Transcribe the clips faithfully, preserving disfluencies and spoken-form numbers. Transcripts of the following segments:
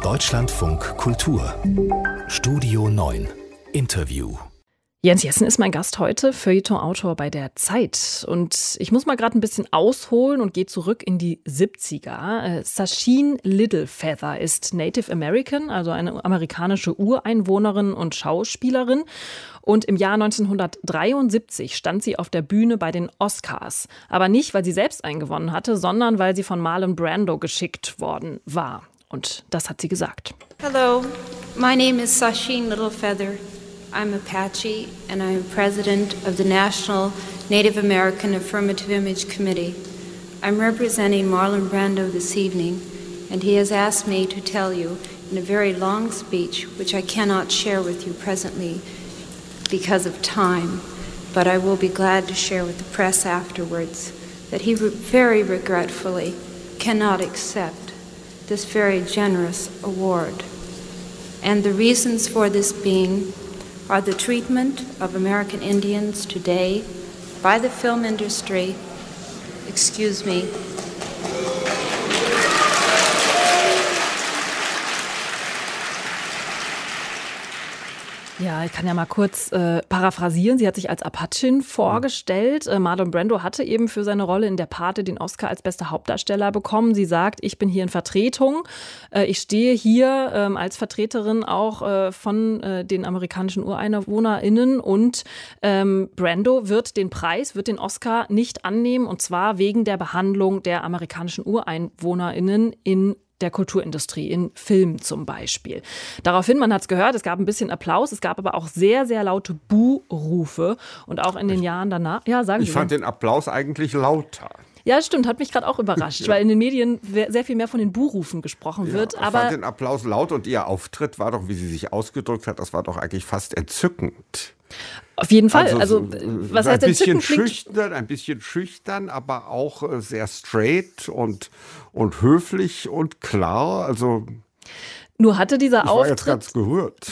Deutschlandfunk Kultur Studio neun Interview. Jens Jessen ist mein Gast heute, Feuilleton-Autor bei der Zeit. Und ich muss mal gerade ein bisschen ausholen und gehe zurück in die siebziger. Sacheen Littlefeather ist Native American, also eine amerikanische Ureinwohnerin und Schauspielerin. Und im Jahr neunzehnhundertdreiundsiebzig stand sie auf der Bühne bei den Oscars. Aber nicht, weil sie selbst einen gewonnen hatte, sondern weil sie von Marlon Brando geschickt worden war. Und das hat sie gesagt. Hello, my name is Sacheen Littlefeather. I'm Apache, and I'm president of the National Native American Affirmative Image Committee. I'm representing Marlon Brando this evening, and he has asked me to tell you in a very long speech, which I cannot share with you presently because of time, but I will be glad to share with the press afterwards, that he re- very regretfully cannot accept this very generous award. And the reasons for this being are the treatment of American Indians today by the film industry, excuse me, Ja, ich kann ja mal kurz äh, paraphrasieren. Sie hat sich als Apachin vorgestellt. Äh, Marlon Brando hatte eben für seine Rolle in Der Pate den Oscar als bester Hauptdarsteller bekommen. Sie sagt, ich bin hier in Vertretung. Äh, ich stehe hier ähm, als Vertreterin auch äh, von äh, den amerikanischen UreinwohnerInnen. Und ähm, Brando wird den Preis, wird den Oscar nicht annehmen. Und zwar wegen der Behandlung der amerikanischen UreinwohnerInnen in der Kulturindustrie, in Filmen zum Beispiel. Daraufhin, man hat es gehört, es gab ein bisschen Applaus, es gab aber auch sehr, sehr laute Buhrufe und auch in den ich, Jahren danach. Ja, sagen ich Sie fand denn? den Applaus eigentlich lauter. Ja, stimmt, hat mich gerade auch überrascht, ja. Weil in den Medien sehr viel mehr von den Buhrufen gesprochen wird. Ja, aber ich fand den Applaus laut und ihr Auftritt war doch, wie sie sich ausgedrückt hat, das war doch eigentlich fast entzückend. Auf jeden Fall. Also, also was heißt ein bisschen entzückend? schüchtern, ein bisschen schüchtern, aber auch sehr straight und, und höflich und klar. Also Nur hatte dieser ich Auftritt. war jetzt ganz gerührt.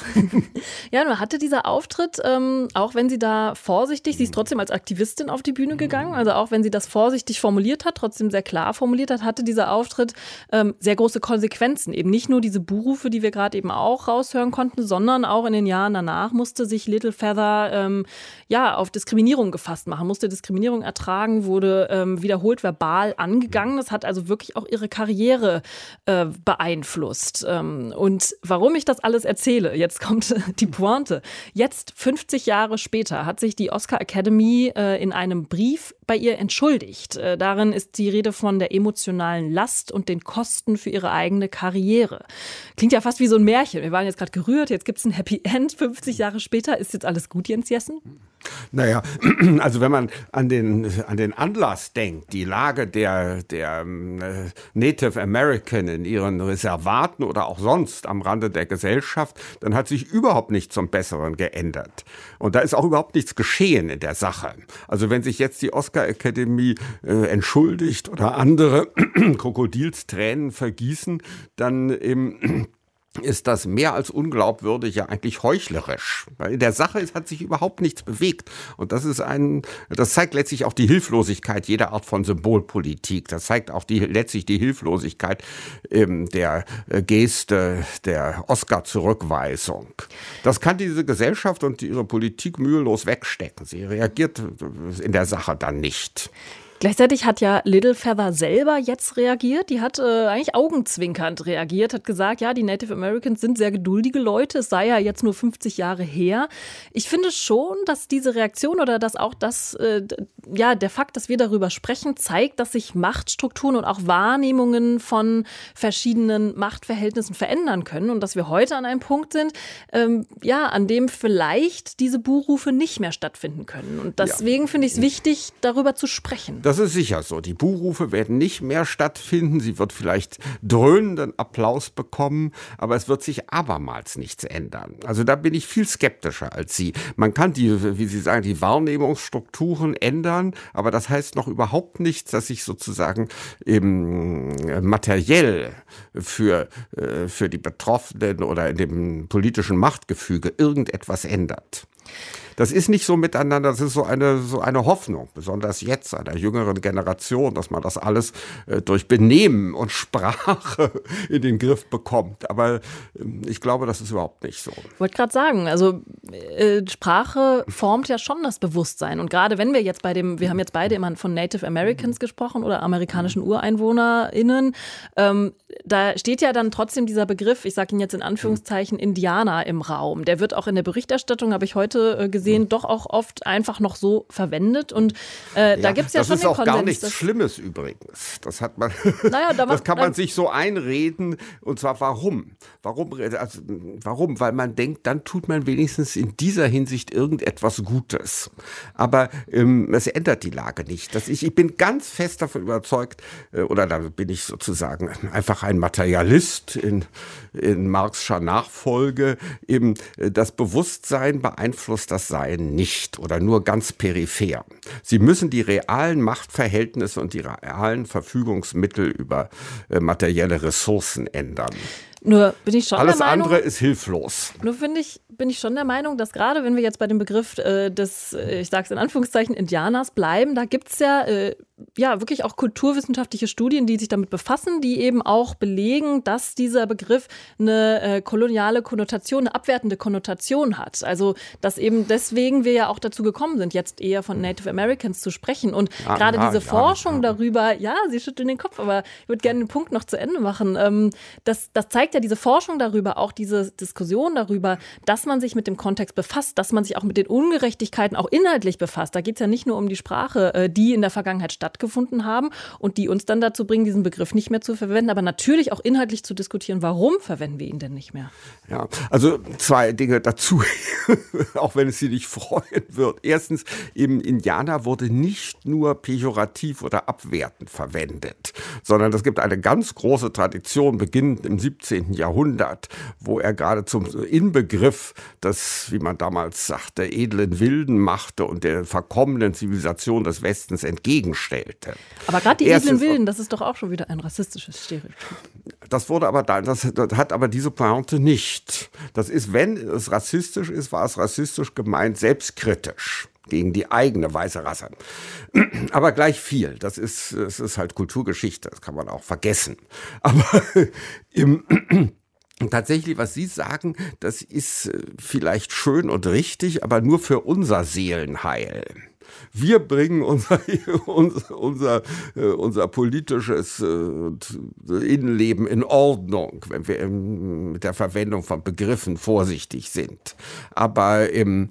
Ja, nur hatte dieser Auftritt, ähm, auch wenn sie da vorsichtig, sie ist trotzdem als Aktivistin auf die Bühne gegangen, also auch wenn sie das vorsichtig formuliert hat, trotzdem sehr klar formuliert hat, hatte dieser Auftritt ähm, sehr große Konsequenzen. Eben nicht nur diese Buhrufe, die wir gerade eben auch raushören konnten, sondern auch in den Jahren danach musste sich Littlefeather ähm, ja, auf Diskriminierung gefasst machen, musste Diskriminierung ertragen, wurde ähm, wiederholt verbal angegangen. Das hat also wirklich auch ihre Karriere äh, beeinflusst. Ähm, Und warum ich das alles erzähle, jetzt kommt die Pointe. Jetzt, fünfzig Jahre später, hat sich die Oscar Academy äh, in einem Brief bei ihr entschuldigt. Äh, darin ist die Rede von der emotionalen Last und den Kosten für ihre eigene Karriere. Klingt ja fast wie so ein Märchen. Wir waren jetzt gerade gerührt, jetzt gibt es ein Happy End. fünfzig Jahre später, ist jetzt alles gut, Jens Jessen? Naja, also wenn man an den, an den Anlass denkt, die Lage der, der äh, Native American in ihren Reservaten oder auch sonst am Rande der Gesellschaft, dann hat sich überhaupt nichts zum Besseren geändert. Und da ist auch überhaupt nichts geschehen in der Sache. Also wenn sich jetzt die Oscar Academy äh, entschuldigt oder andere Krokodilstränen vergießen, dann eben ist das mehr als unglaubwürdig, ja eigentlich heuchlerisch. Weil in der Sache ist, hat sich überhaupt nichts bewegt. Und das ist ein, das zeigt letztlich auch die Hilflosigkeit jeder Art von Symbolpolitik. Das zeigt auch die, letztlich die Hilflosigkeit ähm, der äh, Geste der Oscar-Zurückweisung. Das kann diese Gesellschaft und ihre Politik mühelos wegstecken. Sie reagiert in der Sache dann nicht. Gleichzeitig hat ja Littlefeather selber jetzt reagiert. Die hat äh, eigentlich augenzwinkernd reagiert, hat gesagt, ja, die Native Americans sind sehr geduldige Leute. Es sei ja jetzt nur fünfzig Jahre her. Ich finde schon, dass diese Reaktion oder dass auch das, äh, ja, der Fakt, dass wir darüber sprechen, zeigt, dass sich Machtstrukturen und auch Wahrnehmungen von verschiedenen Machtverhältnissen verändern können und dass wir heute an einem Punkt sind, ähm, ja, an dem vielleicht diese Buhrufe nicht mehr stattfinden können. Und deswegen ja. finde ich es wichtig, darüber zu sprechen. Das ist sicher so. Die Buhrufe werden nicht mehr stattfinden. Sie wird vielleicht dröhnenden Applaus bekommen, aber es wird sich abermals nichts ändern. Also da bin ich viel skeptischer als Sie. Man kann die, wie Sie sagen, die Wahrnehmungsstrukturen ändern, aber das heißt noch überhaupt nichts, dass sich sozusagen eben materiell für, für die Betroffenen oder in dem politischen Machtgefüge irgendetwas ändert. Das ist nicht so miteinander, das ist so eine, so eine Hoffnung, besonders jetzt einer jüngeren Generation, dass man das alles äh, durch Benehmen und Sprache in den Griff bekommt. Aber äh, ich glaube, das ist überhaupt nicht so. Ich wollte gerade sagen, also äh, Sprache formt ja schon das Bewusstsein. Und gerade wenn wir jetzt bei dem, wir haben jetzt beide immer von Native Americans gesprochen oder amerikanischen UreinwohnerInnen, ähm, da steht ja dann trotzdem dieser Begriff, ich sage ihn jetzt in Anführungszeichen, Indianer im Raum. Der wird auch in der Berichterstattung, habe ich heute äh, gesehen, doch auch oft einfach noch so verwendet. Und äh, da ja, gibt es ja das schon ist den auch Konsens. Gar nichts Schlimmes übrigens. Das hat man, naja, da das kann man dann, sich so einreden. Und zwar warum? Warum? Also, warum? Weil man denkt, dann tut man wenigstens in dieser Hinsicht irgendetwas Gutes. Aber ähm, es ändert die Lage nicht. Das ich, ich bin ganz fest davon überzeugt, äh, oder da bin ich sozusagen einfach ein Materialist in, in Marx'scher Nachfolge, eben äh, das Bewusstsein beeinflusst das Sein nicht oder nur ganz peripher. Sie müssen die realen Machtverhältnisse und die realen Verfügungsmittel über äh, materielle Ressourcen ändern. Nur bin ich schon Alles der Meinung, andere ist hilflos. Nur finde ich, bin ich schon der Meinung, dass gerade wenn wir jetzt bei dem Begriff äh, des, äh, ich sage es in Anführungszeichen, Indianers bleiben, da gibt es ja, äh, ja wirklich auch kulturwissenschaftliche Studien, die sich damit befassen, die eben auch belegen, dass dieser Begriff eine äh, koloniale Konnotation, eine abwertende Konnotation hat. Also dass eben deswegen wir ja auch dazu gekommen sind, jetzt eher von Native Americans zu sprechen. Und ja, gerade ja, diese ja, Forschung ja. darüber, ja, Sie schütteln den Kopf, aber ich würde gerne den Punkt noch zu Ende machen. Ähm, das, das zeigt ja diese Forschung darüber, auch diese Diskussion darüber, dass man sich mit dem Kontext befasst, dass man sich auch mit den Ungerechtigkeiten auch inhaltlich befasst. Da geht es ja nicht nur um die Sprache, die in der Vergangenheit stattgefunden haben und die uns dann dazu bringen, diesen Begriff nicht mehr zu verwenden, aber natürlich auch inhaltlich zu diskutieren, warum verwenden wir ihn denn nicht mehr? Ja, also zwei Dinge dazu, auch wenn es Sie nicht freuen wird. Erstens, eben Indianer wurde nicht nur pejorativ oder abwertend verwendet, sondern es gibt eine ganz große Tradition, beginnend im siebzehnten Jahrhundert, wo er gerade zum Inbegriff des, wie man damals sagte, edlen Wilden machte und der verkommenen Zivilisation des Westens entgegenstellte. Aber gerade die Erstens, edlen Wilden, das ist doch auch schon wieder ein rassistisches Stereotyp. Das wurde aber da, das, das hat aber diese Pointe nicht. Das ist, wenn es rassistisch ist, war es rassistisch gemeint, selbstkritisch gegen die eigene weiße Rasse. Aber gleich viel. Das ist, das ist halt Kulturgeschichte. Das kann man auch vergessen. Aber im tatsächlich, was Sie sagen, das ist vielleicht schön und richtig, aber nur für unser Seelenheil. Wir bringen unser, unser, unser, unser politisches Innenleben in Ordnung, wenn wir mit der Verwendung von Begriffen vorsichtig sind. Aber im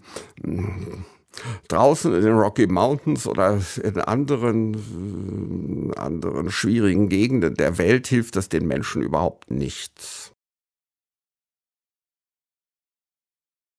draußen in den Rocky Mountains oder in anderen, anderen schwierigen Gegenden der Welt hilft das den Menschen überhaupt nichts.